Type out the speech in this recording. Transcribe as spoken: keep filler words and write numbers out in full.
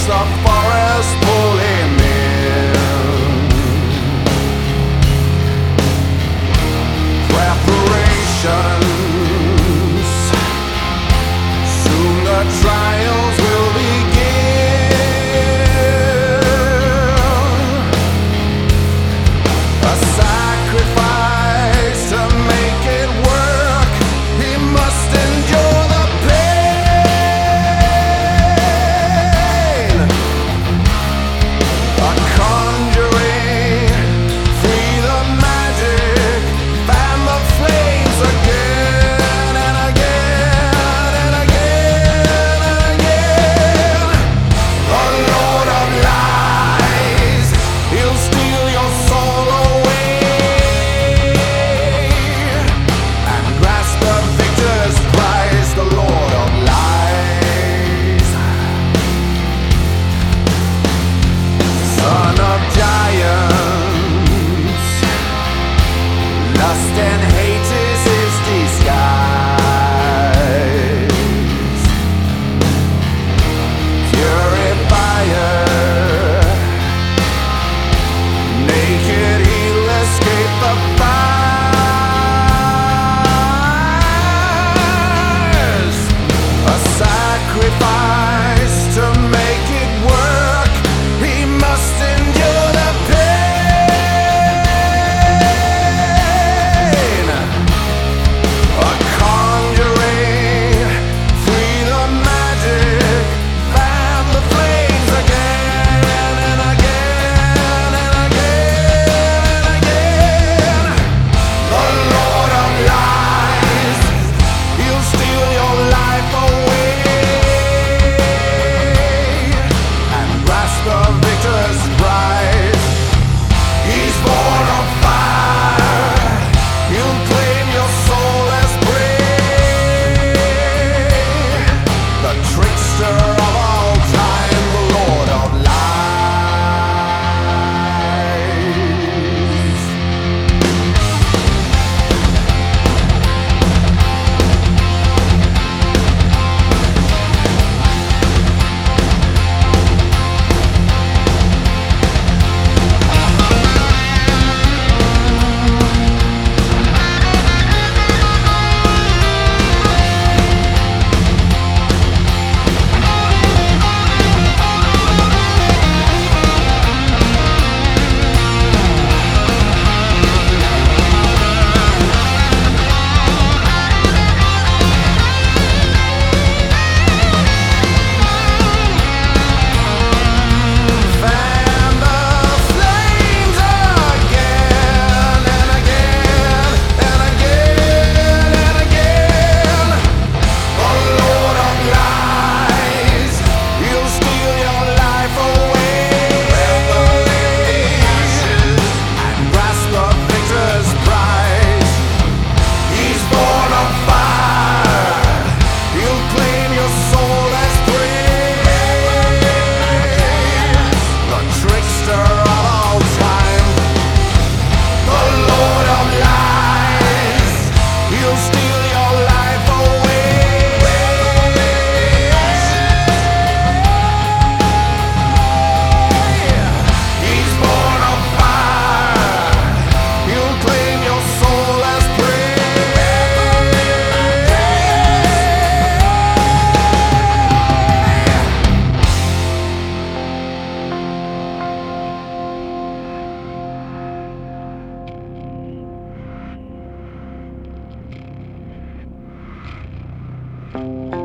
the forest pull him in. Preparations, soon the trials will begin. A sacrifice to make it work, he must endure the pain. A conjuring, free the magic, fan the flames again and again and again and again. The Lord of Lies, he'll steal your soul away and grasp the victor's prize. The Lord of Lies, son of giants, lust and hate is his disguise. Purifier, naked he'll escape the fires. A sacrifice to make it work, he must endure the pain. A conjuring, free the magic, fan the flames again and again and again and again. The Lord of Lies, he'll steal your life away and grasp the victor's prize. He's born of fire, he'll claim your soul as prey. The trickster of all time, the Lord of Lies. Fan the flames again and again and again and again. The Lord of Lies, he'll steal your life away and grasp the victor's prize. He's born of fire, he'll claim your soul as prey. The trickster of all time, the Lord of Lies, he'll steal your life away. He's born of fire, he'll claim your soul as prey. Thank you.